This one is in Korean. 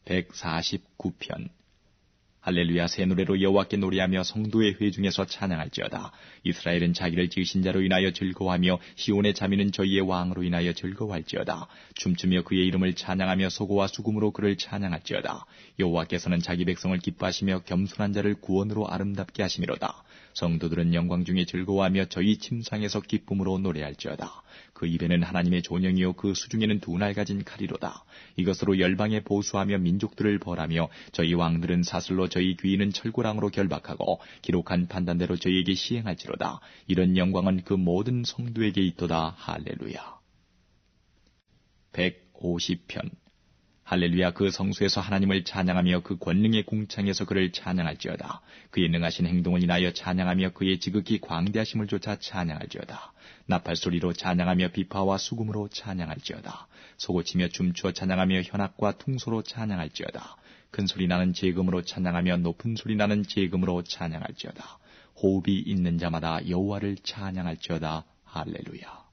149편. 할렐루야. 새 노래로 여호와께 노래하며 성도의 회중에서 찬양할지어다. 이스라엘은 자기를 지으신 자로 인하여 즐거워하며 시온의 자민은 저희의 왕으로 인하여 즐거워할지어다. 춤추며 그의 이름을 찬양하며 소고와 수금으로 그를 찬양할지어다. 여호와께서는 자기 백성을 기뻐하시며 겸손한 자를 구원으로 아름답게 하심이로다. 성도들은 영광 중에 즐거워하며 저희 침상에서 기쁨으로 노래할지어다. 그 입에는 하나님의 존영이요 그 수중에는 두 날 가진 칼이로다. 이것으로 열방에 보수하며 민족들을 벌하며 저희 왕들은 사슬로 저희 귀인은 철고랑으로 결박하고 기록한 판단대로 저희에게 시행할지로다. 이런 영광은 그 모든 성도에게 있도다. 할렐루야. 150편. 할렐루야. 그 성수에서 하나님을 찬양하며 그 권능의 궁창에서 그를 찬양할지어다. 그의 능하신 행동을 인하여 찬양하며 그의 지극히 광대하심을 조차 찬양할지어다. 나팔소리로 찬양하며 비파와 수금으로 찬양할지어다. 소고치며 춤추어 찬양하며 현악과 퉁소로 찬양할지어다. 큰소리 나는 제금으로 찬양하며 높은 소리 나는 제금으로 찬양할지어다. 호흡이 있는 자마다 여호와를 찬양할지어다. 할렐루야.